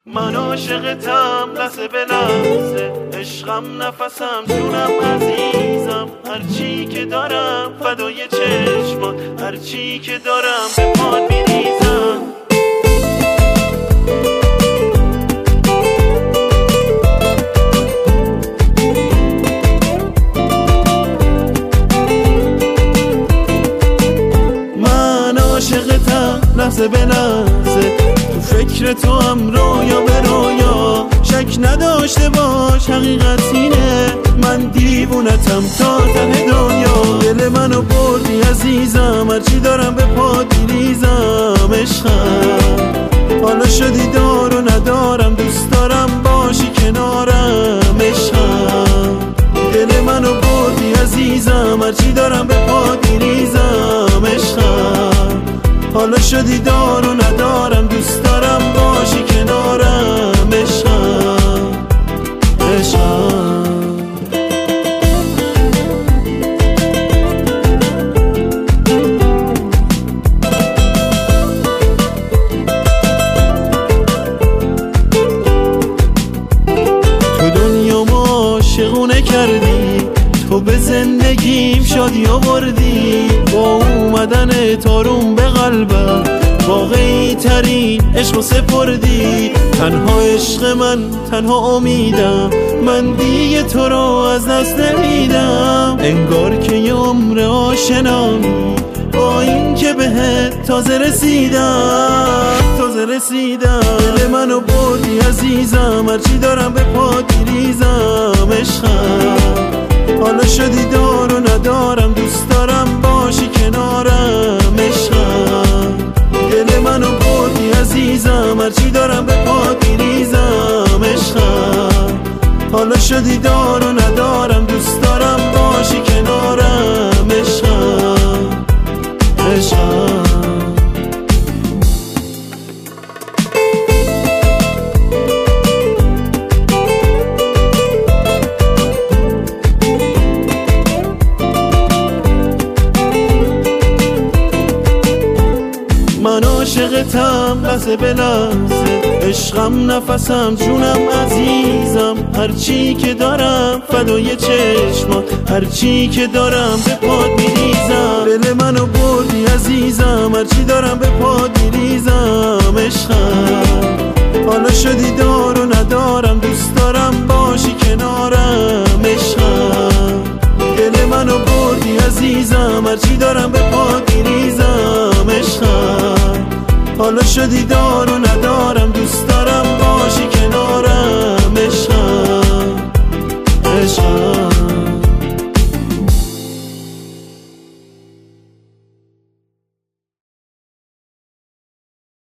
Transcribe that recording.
من عاشقتم لحظه به لحظه، عشقم نفسم جونم عزیزم، هرچی که دارم فدای چشمات، هرچی که دارم به پات میریزم. من عاشقتم لحظه به لحظه، تو فکر تو هم رویا به رویا، شک نداشته باش حقیقت اینه، من دیوونتم تا ته دنیا. دل منو بردی عزیزم، هرچی دارم به پات میریزم. عشقم حالا شدی دار و ندارم، دوست دارم باشی کنارم. عشقم دل منو بردی عزیزم، هرچی دارم به پات میریزم. عشقم حالا شدی دار و ندارم، دوست دارم باشی کنارم. عشقم عشقم تو دنیامو عاشقونه کردی، تو به زندگیم شادی آوردی، با اومدن تارون به قلبم واقعی ترین عشق سپردی. تنها عشق من، تنها امیدم، من دیگه تو رو از دست نمیدم. انگار که یه عمر آشنایی، با این که بهت تازه رسیدم. دل منو بردی عزیزم، هرچی دارم به پات میریزم. عشقم حالا شدی دار و ندارم، دوست دارم باشی کنارم. عشقم دل منو بردی عزیزم، هرچی دارم به پات میریزم. عشقم حالا شدی دار و ندارم، دوست دارم باشی کنارم. عشقم عشقم من عاشقتم لحظه به لحظه، عشقم نفسم جونم عزیزم، هرچی که دارم فدای چشمات، هرچی که دارم به پات میریزم. دل منو بردی عزیزم، هرچی دارم به پات میریزم. عشقم حالا شدی دار و ندارم، دوست دارم باشی کنارم. عشقم دل منو بردی عزیزم، هرچی دارم به پات میریزم. عشقم حالا شدی دار و ندارم،